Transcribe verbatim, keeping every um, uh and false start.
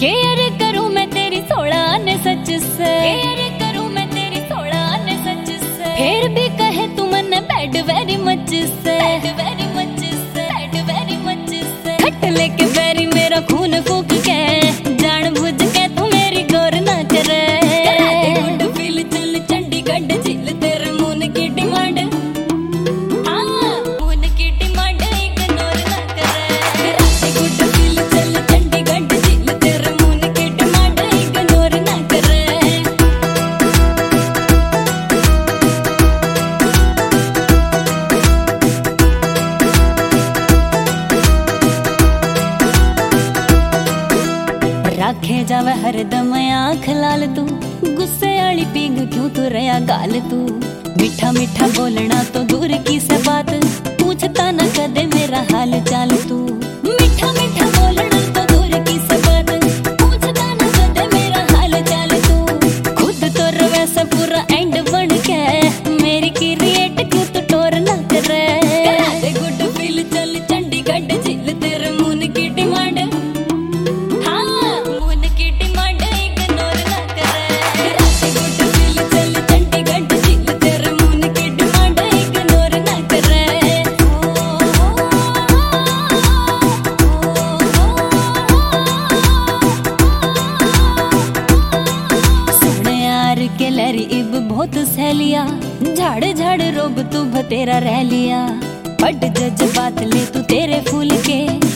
Care करूं मैं तेरी सोलह ने सच से, केयर करूं मैं तेरी सोलह ने सच से। फिर भी कहे तू मन बैड वेरी मच से, बैड वेरी मच से, बैड वेरी मच से। खट लेके बैरी मेरा खून फूक के, जान बुझ के तू मेरी गौर ना करे। करा दे गुड फील चल चंडीगढ़ झील तेरे मून की डिमांड, हाँ मून की डिमांड इग्नोर ना करे। करा दे गुड फील चल चंडीगढ़ झील तेरे मून की डिमांड इग्नोर ना करे। राखे जावे हरदम आँख लाल तू, गुस्से वाली पींग क्यों तू रया गाल तू। मीठा मीठा बोलना तो दूर की से बात, पूछता न कदे मेरा हाल चाल तू। मीठा मीठा बोलना तो दूर की से बात, पूछता न कदे मेरा हाल चाल तू। खुद तो रवे से पूरा एंड बन के, मेरी क्रिएट क्यों तू टोर ना करे। करा दे गुड फील चल चंडीगढ़ झील तेरे मून की डिमांड, के लरी इब बहुत सहेलिया, झाड़ झाड़ रोब तू बतेरा रह लिया। बड़ जज्बात ले तू तेरे फूल के,